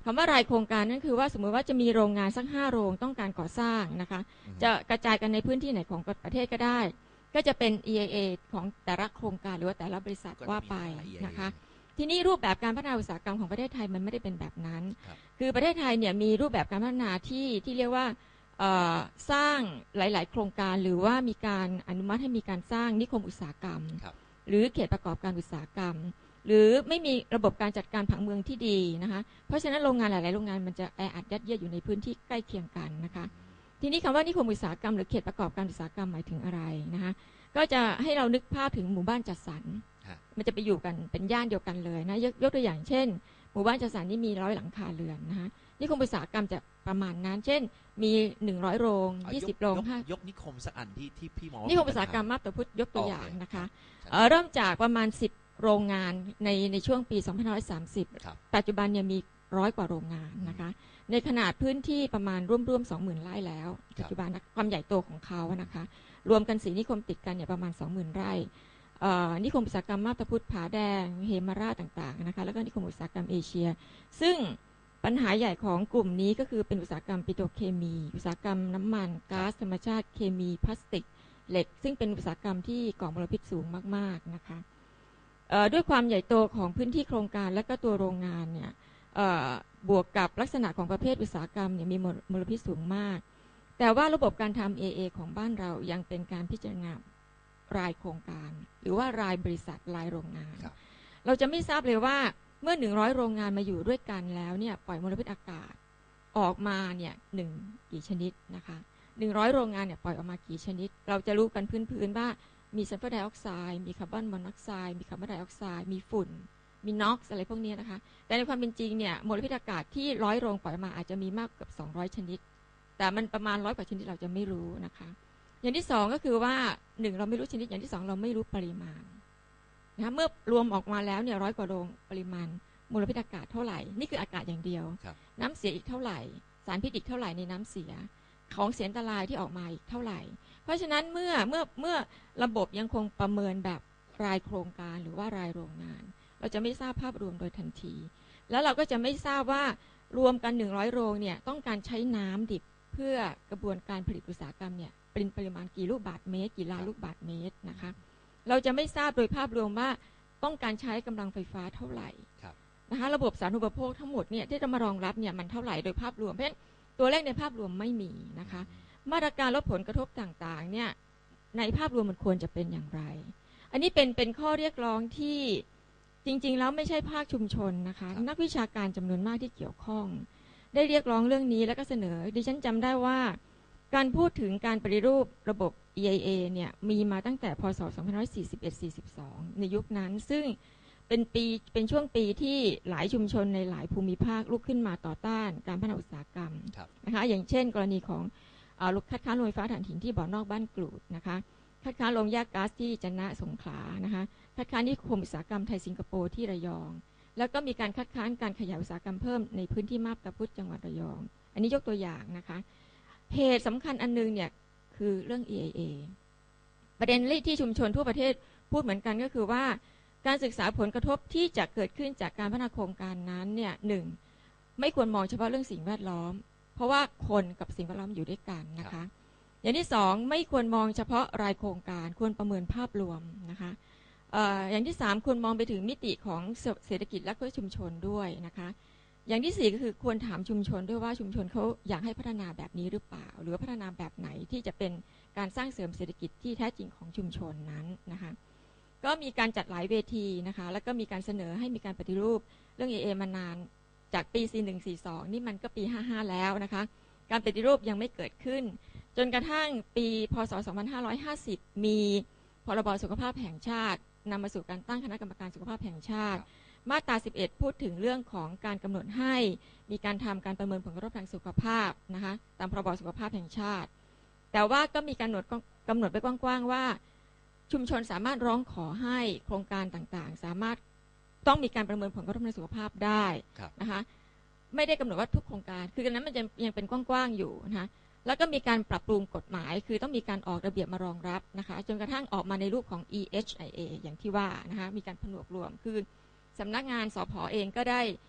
คำว่ารายโครงการนั่นคือว่าสมมติว่าจะมีโรงงานสักห้าโรงต้องการก่อสร้างนะคะจะกระจายกันในพื้นที่ไหนของประเทศก็ได้ก็จะเป็น อี ไอ เอ ของแต่ละโครงการหรือว่าแต่ละบริษัทว่าไปนะคะทีนี้รูปแบบการพัฒนาอุตสาหกรรมของประเทศไทยมันไม่ได้เป็นแบบนั้นคือประเทศไทยเนี่ยมีรูปแบบการพัฒนาที่ที่เรียกว่าสร้างหลายๆโครงการหรือว่ามีการอนุมัติให้มีการสร้างนิคมอุตสาหกรรมหรือเขตประกอบการอุตสาหกรรมหรือไม่มีระบบการจัดการผังเมืองที่ดีนะคะเพราะฉะนั้นโรงงานหลายๆโรงงานมันจะแออัดยัดเยียดอยู่ในพื้นที่ใกล้เคียงกันนะคะทีนี้คำว่านิคมอุตสาหกรรมหรือเขตประกอบการอุตสาหกรรมหมายถึงอะไรนะคะก็จะให้เรานึกภาพถึงหมู่บ้านจัดสรรมันจะไปอยู่กันเป็นย่านเดียวกันเลยนะ ย, ยกตัวอย่างเช่นหมู่บ้านจัดสรรนี่มีร้อยหลังคาเรือนนะคะนิคมอุตสาหกรรมจะประมาณนั้นเช่นมีหนึ่งร้อยโรงยี่สิบโรงห้ายกนิคมสักอันที่ที่พี่หมอนิคมอุตสาหกรรมมาบตาพุธยกตัวอย่างนะคะเริ่มจากประมาณสิบโรงงานในในช่วงปีสองพันห้าร้อยสามสิบปัจจุบันเนี่ยมีร้อยกว่าโรงงานนะคะในขนาดพื้นที่ประมาณร่วมๆ สองหมื่น ไร่แล้วปัจจุบันความใหญ่โตของเขานะคะรวมกันสีนิคมติดกันเนี่ยประมาณ สองหมื่น ไร่นิคมอุตสาหกรรมมาบตาพุธผาแดงเฮมาราต่างๆนะคะแล้วก็นิคมอุตสาหกรรมเอเชียซึ่งปัญหาใหญ่ของกลุ่มนี้ก็คือเป็นอุตสาหกรรมปิโตรเคมีอุตสาหกรรมน้ำมันก๊าซธรรมชาติเคมีพลาสติกเหล็กซึ่งเป็นอุตสาหกรรมที่ก่อมลพิษสูงมากๆนะคะด้วยความใหญ่โตของพื้นที่โครงการและก็ตัวโรงงานเนี่ยบวกกับลักษณะของประเภทอุตสาหกรรมเนี่ยมีมลพิษสูงมากแต่ว่าระบบการทำ เอ เอ ของบ้านเรายังเป็นการพิจารณารายโครงการหรือว่ารายบริษัทรายโรงงานเราจะไม่ทราบเลยว่าเมื่อหนึ่งร้อยโรงงานมาอยู่ด้วยกันแล้วเนี่ยปล่อยมลพิษอากาศออกมาเนี่ยหนึ่งกี่ชนิดนะคะหนึ่งร้อยโรงงานเนี่ยปล่อยออกมากี่ชนิดเราจะรู้กันพื้นๆว่ามีซัลเฟอร์ไดออกไซด์มีคาร์บอนมอนอกไซด์มีคาร์บอนไดออกไซด์มีฝุ่นมีน็อกซ์อะไรพวกนี้นะคะแต่ในความเป็นจริงเนี่ยมลพิษอากาศที่ร้อยโรงปล่อยมาอาจจะมีมากเกือบสองร้อยชนิดแต่มันประมาณร้อยกว่าชนิดเราจะไม่รู้นะคะอย่างที่สองก็คือว่าหนึ่งเราไม่รู้ชนิดอย่างที่สองเราไม่รู้ปริมาณนะเมื่อรวมออกมาแล้วเนี่ยร้อยกว่าโรงปริมาณมลพิษอากาศเท่าไหร่นี่คืออากาศอย่างเดียวน้ำเสียอีกเท่าไหร่สารพิษอีกเท่าไหร่ในน้ำเสียของเสียอันตรายที่ออกมาอีกเท่าไหร่เพราะฉะนั้นเมื่อเมื่อเมื่อระบบยังคงประเมินแบบรายโครงการหรือว่ารายโรงงานเราจะไม่ทราบภาพรวมโดยทันทีแล้วเราก็จะไม่ทราบว่ารวมกันหนึ่งร้อยโรงเนี่ยต้องการใช้น้ำดิบเพื่อกระบวนการผลิตอุตสาหกรรมเนี่ยเป็นปริมาณกี่ลูกบาศก์เมตรกี่ล้านลูกบาศก์เมตรนะคะเราจะไม่ทราบโดยภาพรวมว่าต้องการใช้กำลังไฟฟ้าเท่าไหร่นะคะระบบสาธารณูปโภคทั้งหมดเนี่ยที่จะมารองรับเนี่ยมันเท่าไหร่โดยภาพรวมเพราะฉะนั้นตัวเลขในภาพรวมไม่มีนะคะมาตรการลดผลกระทบต่างๆเนี่ยในภาพรวมมันควรจะเป็นอย่างไรอันนี้เป็นเป็นข้อเรียกร้องที่จริงๆแล้วไม่ใช่ภาคชุมชนนะคะนักวิชาการจำนวนมากที่เกี่ยวข้องได้เรียกร้องเรื่องนี้แล้วก็เสนอดิฉันจำได้ว่าการพูดถึงการปฏิรูประบบ อี ไอ เอ เนี่ยมีมาตั้งแต่พ.ศ. สองพันห้าร้อยสี่สิบเอ็ด สี่สิบสองในยุคนั้นซึ่งเป็นปีเป็นช่วงปีที่หลายชุมชนในหลายภูมิภาคลุกขึ้นมาต่อต้านการพัฒนาอุตสาหกรรมนะคะอย่างเช่นกรณีของคัดค้านโรงไฟฟ้าถ่านหินที่บ่อนอกบ้านกรูดนะคะคัดค้านโรงแยกก๊าซที่จันนะสงขลานะคะคัดค้านนิคมอุตสาหกรรมไทยสิงคโปร์ที่ระยองแล้วก็มีการคัดค้านการขยายอุตสาหกรรมเพิ่มในพื้นที่มาบตาพุธจังหวัดระยองอันนี้ยกตัวอย่างนะคะเหตุสำคัญอันนึงเนี่ยคือเรื่อง อี ไอ เอ ประเด็นที่ชุมชนทั่วประเทศพูดเหมือนกันก็คือว่าการศึกษาผลกระทบที่จะเกิดขึ้นจากการพัฒนาโครงการนั้นเนี่ยหนึ่งไม่ควรมองเฉพาะเรื่องสิ่งแวดล้อมเพราะว่าคนกับสิ่งแวดล้อมอยู่ด้วยกันนะคะอย่างที่สองไม่ควรมองเฉพาะรายโครงการควรประเมินภาพรวมนะคะเอ่ออย่างที่สามควรมองไปถึงมิติของเศรษฐกิจและก็ชุมชนด้วยนะคะอย่างที่สี่ก็คือควรถามชุมชนด้วยว่าชุมชนเขาอยากให้พัฒนาแบบนี้หรือเปล่าหรือพัฒนาแบบไหนที่จะเป็นการสร้างเสริมเศรษฐกิจที่แท้จริงของชุมชนนั้นนะคะก็มีการจัดหลายเวทีนะคะแล้วก็มีการเสนอให้มีการปฏิรูปเรื่อง เอ เอ มานานจากปีสี่สิบเอ็ด สี่สิบสองนี่มันก็ปีห้าสิบห้าแล้วนะคะการปฏิรูปยังไม่เกิดขึ้นจนกระทั่งปีพ.ศ. สองพันห้าร้อยห้าสิบมีพรบสุขภาพแห่งชาตินำมาสู่การตั้งคณะกรรมการสุขภาพแห่งชาติมาตราสิบเอ็ดพูดถึงเรื่องของการกำหนดให้มีการทำการประเมินผลกระทบทางสุขภาพนะคะตามพรบสุขภาพแห่งชาติแต่ว่าก็มีการกำหนดไปกว้างๆว่าชุมชนสามารถร้องขอให้โครงการต่างๆสามารถต้องมีการประเมินผลกระทบทางสุขภาพได้นะคะไม่ได้กำหนดว่าทุกโครงการคือกันนั้นมันจะยังเป็นกว้างๆอยู่นะคะแล้วก็มีการปรับปรุงกฎหมายคือต้องมีการออกระเบียบมารองรับนะคะจนกระทั่งออกมาในรูปของ อี เอช ไอ เอ อย่างที่ว่านะคะมีการผนวกรวมคือสำนักงานสผ.เองก็ได้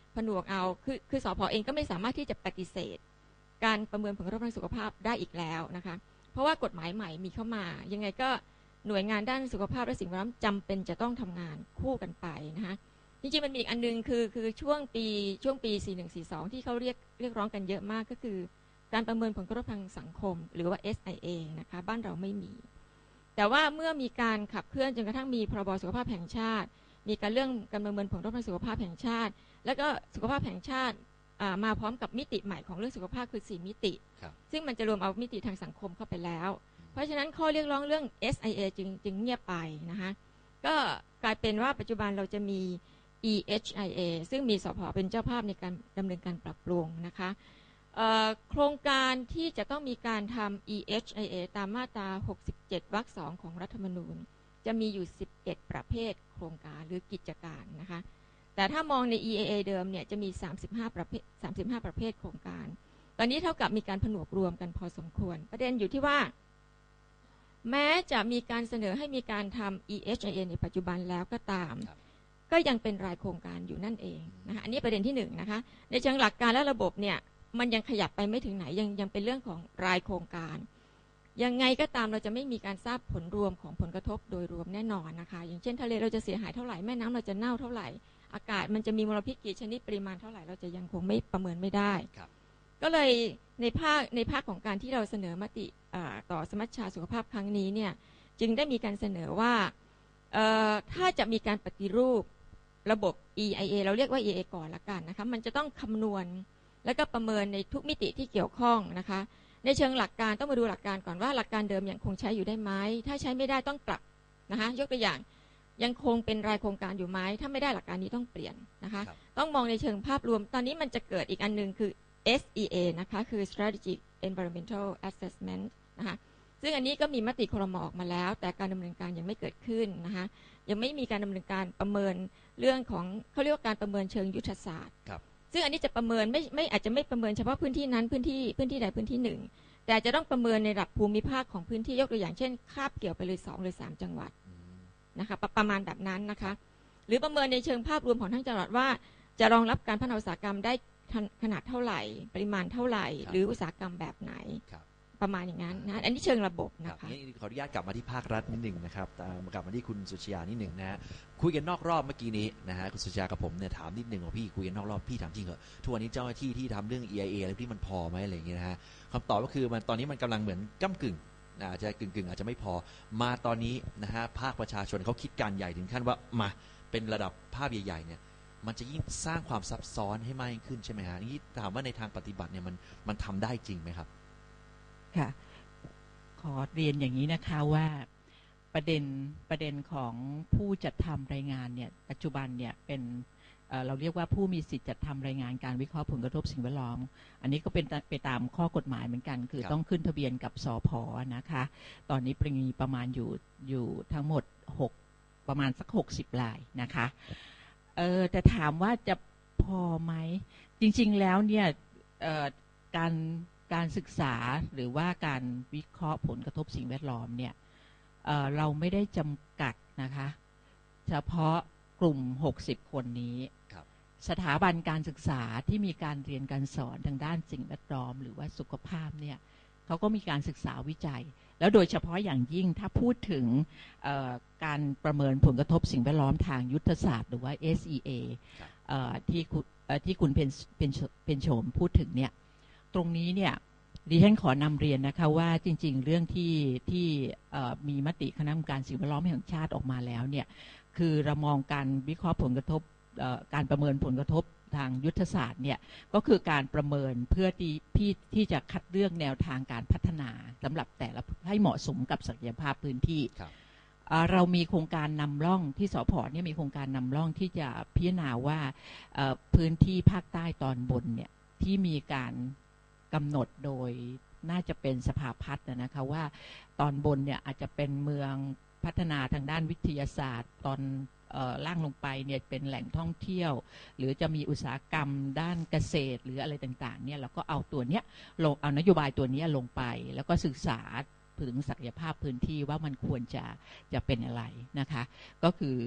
ผนวกเอาคือคือสผเองก็ไม่สามารถที่จะปฏิเสธการประเมินผลกระทบทางสุขภาพได้อีกแล้วนะคะเพราะว่ากฎหมายใหม่มีเข้ามายังไงก็หน่วยงานด้านสุขภาพและสิ่งแวดล้อมจำเป็นจะต้องทำงานคู่กันไปนะคะจริงๆมันมีอีกอันนึงคือคือช่วงปีช่วงปีสี่หนึ่งสี่สองที่เขาเรียกเรียกร้องกันเยอะมากก็คือการประเมินผลกระทบทางสังคมหรือว่า เอส ไอ เอ นะคะบ้านเราไม่มีแต่ว่าเมื่อมีการขับเคลื่อนจนกระทั่งมีพรบสุขภาพแห่งชาติมีการเรื่องการประเมินผลกระทบทางสุขภาพแห่งชาติแล้วก็สุขภาพแห่งชาติมาพร้อมกับมิติใหม่ของเรื่องสุขภาพคือสี่มิติซึ่งมันจะรวมเอามิติทางสังคมเข้าไปแล้วเพราะฉะนั้นข้อเรียกร้องเรื่อง เอส ไอ เอ จึงจึงเงียบไปนะคะก็กลายเป็นว่าปัจจุบันเราจะมี อี เอช ไอ เอ ซึ่งมีสผเป็นเจ้าภาพในการดำเนินการปรับปรุงนะคะโครงการที่จะต้องมีการทำ อี เอช ไอ เอ ตามมาตราหกสิบเจ็ดวรรคสองของรัฐธรรมนูญจะมีอยู่สิบเอ็ดประเภทโครงการหรือกิจการนะคะแต่ถ้ามองใน อี เอ เอ เดิมเนี่ยจะมีสามสิบห้าประเภทสามสิบห้าประเภทโครงการตอนนี้เท่ากับมีการผนวกรวมกันพอสมควรประเด็นอยู่ที่ว่าแม้จะมีการเสนอให้มีการทำ อี เอช ไอ เอ ในปัจจุบันแล้วก็ตามก็ยังเป็นรายโครงการอยู่นั่นเองนะคะอันนี้ประเด็นที่หนึ่งนะคะในเชิงหลักการและระบบเนี่ยมันยังขยับไปไม่ถึงไหนยังยังเป็นเรื่องของรายโครงการยังไงก็ตามเราจะไม่มีการทราบผลรวมของผลกระทบโดยรวมแน่นอนนะคะอย่างเช่นทะเลเราจะเสียหายเท่าไหร่แม่น้ำเราจะเน่าเท่าไหร่อากาศมันจะมีมลพิษกี่ชนิดปริมาณเท่าไหร่เราจะยังคงไม่ประเมินไม่ได้ก็เลยในภาคในภาคของการที่เราเสนอมติต่อสมัชชาสุขภาพครั้งนี้เนี่ยจึงได้มีการเสนอว่าถ้าจะมีการปฏิรูประบบ อี ไอ เอ เราเรียกว่า อี ไอ เอ ก่อนละกันนะคะมันจะต้องคำนวณแล้วก็ประเมินในทุกมิติที่เกี่ยวข้องนะคะในเชิงหลักการต้องมาดูหลักการก่อนว่าหลักการเดิมยังคงใช้อยู่ได้ไหมถ้าใช้ไม่ได้ต้องปรับนะคะยกตัวอย่างยังคงเป็นรายโครงการอยู่ไหมถ้าไม่ได้หลักการนี้ต้องเปลี่ยนนะคะต้องมองในเชิงภาพรวมตอนนี้มันจะเกิดอีกอันนึงคือ เอส อี เอ นะคะคือ Strategic Environmental Assessment นะคะซึ่งอันนี้ก็มีมติครม.ออกมาแล้วแต่การดำเนินการยังไม่เกิดขึ้นนะคะยังไม่มีการดำเนินการประเมินเรื่องของเขาเรียกว่าการประเมินเชิงยุทธศาสตร์ซึ่งอันนี้จะประเมินไม่ไม่อาจจะไม่ประเมินเฉพาะพื้นที่นั้นพื้นที่พื้นที่ใดพื้นที่หนึ่งแต่จะต้องประเมินในระดับภูมิภาคของพื้นที่ยกตัวอย่างเช่นคาบเกี่ยวไปเลยสองหรือสามจังหวัดนะคะประมาณแบบนั้นนะคะหรือประเมินในเชิงภาพรวมของทั้งจังหวัดว่าจะรองรับการพัฒนาอุตสาหกรรมได้ขนาดเท่าไหร่ปริมาณเท่าไหร่หรืออุตสาหกรรมแบบไหนประมาณอย่างนั้นนะอันนี้เชิงระบบนะคะนี่ขออนุญาตกลับมาที่ภาครัฐนิดหนึ่งนะครับกลับมาที่คุณสุชยานิดหนึ่งนะฮะคุยกันนอกรอบเมื่อกี้นี้นะฮะคุณสุชยากับผมเนี่ยถามนิดหนึ่งว่าพี่คุยกันนอกรอบพี่ถามจริงเหรอทุกวันนี้เจ้าหน้าที่ที่ทำเรื่อง อี ไอ เอ อะไรที่มันพอไหมอะไรอย่างเงี้ยนะฮะคำตอบก็คือมันตอนนี้มันกำลังเหมือนก้ำกึ่งอาจจะกึ่งกึ่งอาจจะไม่พอมาตอนนี้นะฮะภาคประชาชนเขาคิดการใหญ่ถึงขั้นว่ามาเป็นระดับภาพใหญ่ๆเนี่ยมันจะยิ่งสร้างความซับซ้อนให้มากขึ้นใช่ไหมฮะนี่ถามว่าในทางปฏิบัติเนี่ยมันมันทำได้จริงไหมครับค่ะขอเรียนอย่างนี้นะคะว่าประเด็นประเด็นของผู้จัดทำรายงานเนี่ยปัจจุบันเนี่ยเป็นเอ่อเราเรียกว่าผู้มีสิทธิ์จัดทำรายงานการวิเคราะห์ผลกระทบสิ่งแวดล้อมอันนี้ก็เป็นไปตามข้อกฎหมายเหมือนกันคือต้องขึ้นทะเบียนกับสผ.นะคะตอนนี้มีประมาณอยู่อยู่ทั้งหมดหกประมาณสักหกสิบรายนะคะเออแต่ถามว่าจะพอไหมจริงๆแล้วเนี่ยเอ่อการการศึกษาหรือว่าการวิเคราะห์ผลกระทบสิ่งแวดล้อมเนี่ย เอ่อ เราไม่ได้จำกัดนะคะเฉพาะกลุ่มหกสิบคนนี้สถาบันการศึกษาที่มีการเรียนการสอนทางด้านสิ่งแวดล้อมหรือว่าสุขภาพเนี่ยเขาก็มีการศึกษาวิจัยแล้วโดยเฉพาะอย่างยิ่งถ้าพูดถึงการประเมินผลกระทบสิ่งแวดล้อมทางยุทธศาสตร์หรือว่า เอส อี เอ ที่ที่คุณเป็นเป็นเป็นโฉมพูดถึงเนี่ยตรงนี้เนี่ยดิฉันขอนำเรียนนะคะว่าจริงๆเรื่องที่ที่มีมติคณะกรรมการสิ่งแวดล้อมแห่งชาติออกมาแล้วเนี่ยคือเรามองการวิเคราะห์ผลกระทบการประเมินผลกระทบทางยุทธศาสตร์เนี่ยก็คือการประเมินเพื่อที่ที่ที่จะคัดเลือกแนวทางการพัฒนาสำหรับแต่ละให้เหมาะสมกับศักยภาพพื้นที่เรามีโครงการนำร่องที่สผ.เนี่ยมีโครงการนำร่องที่จะพิจารณาว่าพื้นที่ภาคใต้ตอนบนเนี่ยที่มีการกำหนดโดยน่าจะเป็นสภาพัฒน์นะคะว่าตอนบนเนี่ยอาจจะเป็นเมืองพัฒนาทางด้านวิทยาศาสตร์ตอนล่างลงไปเนี่ยเป็นแหล่งท่องเที่ยวหรือจะมีอุตสาหกรรมด้านเกษตรหรืออะไรต่างๆเนี่ยเราก็เอาตัวเนี้ยลงเอานโยบายตัวนี้ลงไปแล้วก็ศึกษาถึงศักยภาพพื้นที่ว่ามันควรจะจะเป็นอะไรนะคะก็คือ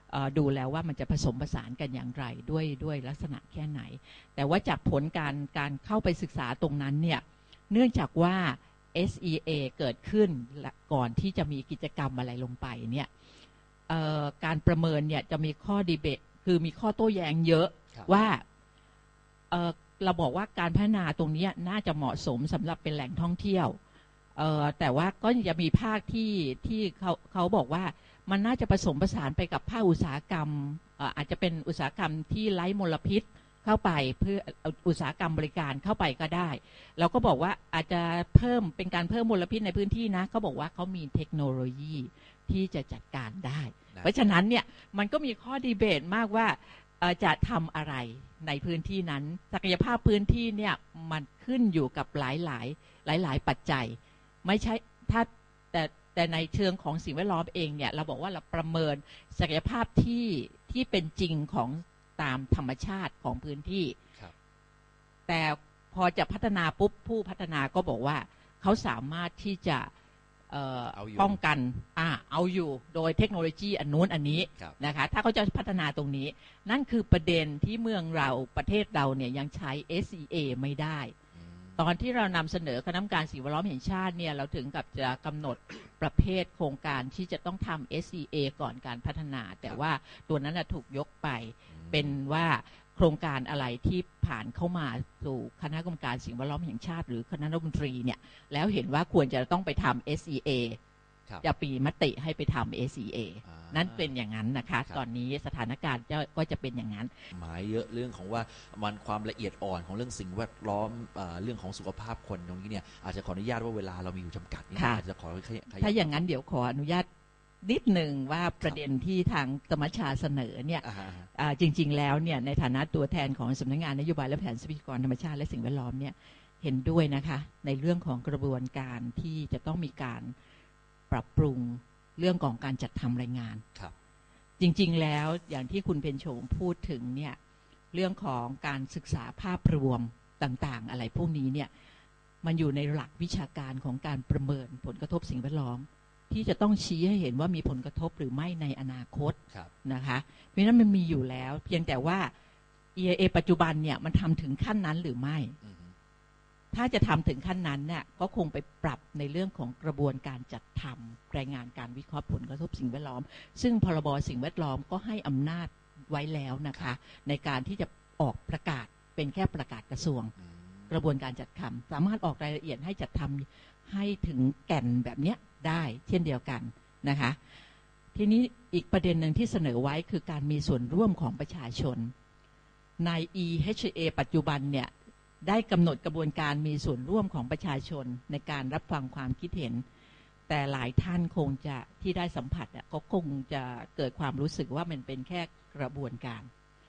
ดูแล้วว่ามันจะผสมผสานกันอย่างไรด้วยด้วยลักษณะแค่ไหนแต่ว่าจากผลการการเข้าไปศึกษาตรงนั้นเนี่ยเนื่องจากว่า เอส อี เอ เกิดขึ้นก่อนที่จะมีกิจกรรมอะไรลงไปเนี่ยการประเมินเนี่ยจะมีข้อดีเบตคือมีข้อโต้แย้งเยอะว่าเอ่อเราบอกว่าการพัฒนาตรงนี้น่าจะเหมาะสมสำหรับเป็นแหล่งท่องเที่ยวเอ่อแต่ว่าก็จะมีภาคที่ที่เขาเขาบอกว่ามันน่าจะผสมผสานไปกับภาคอุตสาหกรรมเอ่ออาจจะเป็นอุตสาหกรรมที่ไร้มลพิษเข้าไปเพื่ออุตสาหกรรมบริการเข้าไปก็ได้เราก็บอกว่าอาจจะเพิ่มเป็นการเพิ่มมลพิษในพื้นที่นะเขาบอกว่าเขามีเทคโนโลยีที่จะจัดการได้เพราะฉะนั้นเนี่ยมันก็มีข้อดีเบตมากว่าจะทำอะไรในพื้นที่นั้นศักยภาพพื้นที่เนี่ยมันขึ้นอยู่กับหลายหลายหลายหลายปัจจัยไม่ใช่ถ้าแต่แต่ในเชิงของสิ่งแวดล้อมเองเนี่ยเราบอกว่าเราประเมินศักยภาพที่ที่เป็นจริงของตามธรรมชาติของพื้นที่แต่พอจะพัฒนาปุ๊บผู้พัฒนาก็บอกว่าเขาสามารถที่จะป้องกันอ่าเอาอยู่โดยเทคโนโลยีอันนู้นอันนี้นะคะถ้าเขาจะพัฒนาตรงนี้นั่นคือประเด็นที่เมืองเราประเทศเราเนี่ยยังใช้ เอส อี เอ ไม่ได้ตอนที่เรานำเสนอคณะกรรมการสิ่งแวดล้อมแห่งชาติเนี่ยเราถึงกับจะกำหนดประเภทโครงการที่จะต้องทำ เอส อี เอ ก่อนการพัฒนาแต่ว่าตัวนั้นถูกยกไปเป็นว่าโครงการอะไรที่ผ่านเข้ามาสู่คณะกรรมการสิ่งแวดล้อมแห่งชาติหรือคณะรัฐมนตรีเนี่ยแล้วเห็นว่าควรจะต้องไปทำ เอส อี เอ จะปีมติให้ไปทำ เอส อี เอ นั่นเป็นอย่างนั้นนะคะตอนนี้สถานการณ์ก็จะเป็นอย่างนั้นหมายเยอะเรื่องของว่ามันความละเอียดอ่อนของเรื่องสิ่งแวดล้อมเรื่องของสุขภาพคนตรงนี้เนี่ยอาจจะขออนุญาตว่าเวลาเรามีอยู่จำกัดนี่อาจจะขอถ้าอย่างนั้นเดี๋ยวขออนุญาตนิดหนึ่งว่าประเด็นที่ทางสมัชชาเสนอเนี่ยจริงๆแล้วเนี่ยในฐานะตัวแทนของสำนักงานนโยบายและแผนทรัพยากรธรรมชาติและสิ่งแวดล้อมเนี่ยเห็นด้วยนะคะในเรื่องของกระบวนการที่จะต้องมีการปรับปรุงเรื่องของการจัดทำรายงานจริงๆแล้วอย่างที่คุณเพ็ญโฉมพูดถึงเนี่ยเรื่องของการศึกษาภาพรวมต่างๆอะไรพวกนี้เนี่ยมันอยู่ในหลักวิชาการของการประเมินผลกระทบสิ่งแวดล้อมที่จะต้องชี้ให้เห็นว่ามีผลกระทบหรือไม่ในอนาคตนะคะเพราะฉะนั้นมันมีอยู่แล้วเพียงแต่ว่า อี ไอ เอ ปัจจุบันเนี่ยมันทำถึงขั้นนั้นหรือไม่ถ้าจะทำถึงขั้นนั้นเนี่ยก็คงไปปรับในเรื่องของกระบวนการจัดทำรายงานการวิเคราะห์ผลกระทบสิ่งแวดล้อมซึ่งพรบสิ่งแวดล้อมก็ให้อำนาจไว้แล้วนะคะในการที่จะออกประกาศเป็นแค่ประกาศกระทรวงกระบวนการจัดทำสามารถออกรายละเอียดให้จัดทำให้ถึงแก่นแบบเนี้ยได้เช่นเดียวกันนะคะทีนี้อีกประเด็นหนึ่งที่เสนอไว้คือการมีส่วนร่วมของประชาชนใน อี เอช เอ ปัจจุบันเนี่ยได้กำหนดกระบวนการมีส่วนร่วมของประชาชนในการรับฟังความคิดเห็นแต่หลายท่านคงจะที่ได้สัมผัสก็คงจะเกิดความรู้สึกว่ามันเป็นแค่กระบวนการ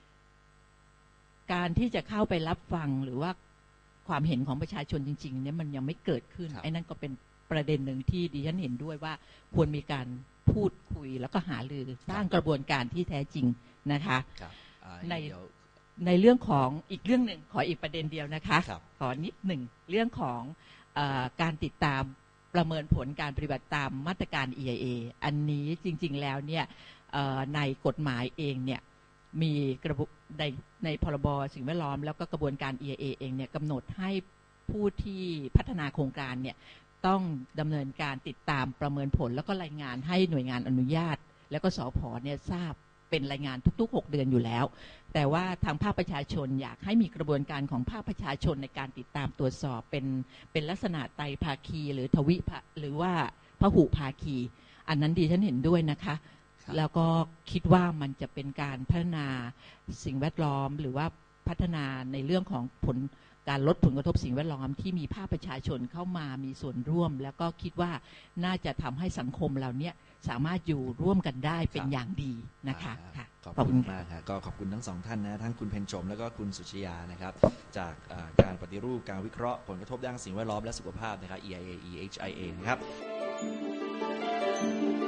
การที่จะเข้าไปรับฟังหรือว่าความเห็นของประชาชนจริงๆเนี่ยมันยังไม่เกิดขึ้นไอ้นั่นก็เป็นประเด็นหนึ่งที่ดิฉันเห็นด้วยว่าควรมีการพูดคุยแล้วก็หารือสร้างกระบวนการที่แท้จริงนะคะในในเรื่องของอีกเรื่องหนึ่งขออีกประเด็นเดียวนะคะขอนิดหนึ่งเรื่องของเอ่อการติดตามประเมินผลการปฏิบัติตามมาตรการ อี ไอ เอ อันนี้จริงๆแล้วเนี่ยในกฎหมายเองเนี่ยมีกระบวนในในพรบสิ่งแวดล้อมแล้วก็กระบวนการ อี ไอ เอ เองเนี่ยกำหนดให้ผู้ที่พัฒนาโครงการเนี่ยต้องดำเนินการติดตามประเมินผลแล้วก็รายงานให้หน่วยงานอนุญาตแล้วก็สผ.เนี่ยทราบเป็นรายงานทุกๆหกเดือนอยู่แล้วแต่ว่าทางภาคประชาชนอยากให้มีกระบวนการของภาคประชาชนในการติดตามตรวจสอบเป็นเป็นลักษณะไตรภาคีหรือทวิหรือว่าพหุภาคีอันนั้นดิฉันเห็นด้วยนะคะแล้วก็คิดว่ามันจะเป็นการพัฒนาสิ่งแวดล้อมหรือว่าพัฒนาในเรื่องของผลการลดผลกระทบสิ่งแวดล้อมที่มีภาคประชาชนเข้ามามีส่วนร่วมแล้วก็คิดว่าน่าจะทำให้สังคมเราเนี่ยสามารถอยู่ร่วมกันได้เป็นอย่างดีนะคะค่ะขอบคุณมากครับก็ขอบคุณทั้งสองท่านนะทั้งคุณเพ็ญโฉมแล้วก็คุณสุชยานะครับจากการปฏิรูปการวิเคราะห์ผลกระทบด้านสิ่งแวดล้อมและสุขภาพนะครับ อี ไอ เอ อี เอช ไอ เอ นะครับ